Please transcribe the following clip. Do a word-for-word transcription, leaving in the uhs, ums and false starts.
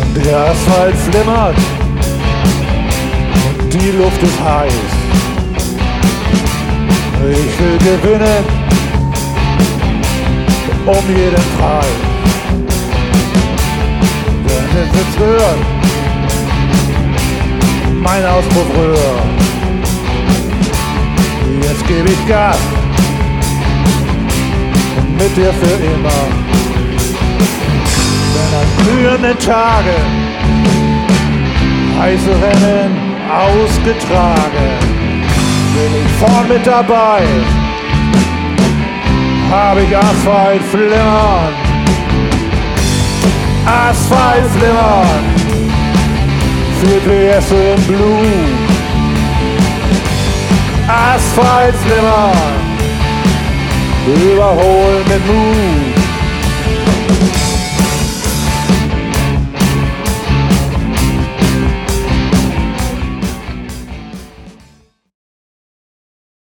Der Asphalt flimmert und die Luft ist heiß. Ich will gewinnen um jeden Preis. Denn es ist höher, mein Auspuff rühr. Jetzt geb ich Gas und mit dir für immer. Denn an glühenden Tagen, heiße Rennen ausgetragen, bin ich vorn mit dabei, hab ich Asphalt flimmern, Asphalt flimmern, vier P S im Blut, Asphalt flimmern, überholen mit Mut.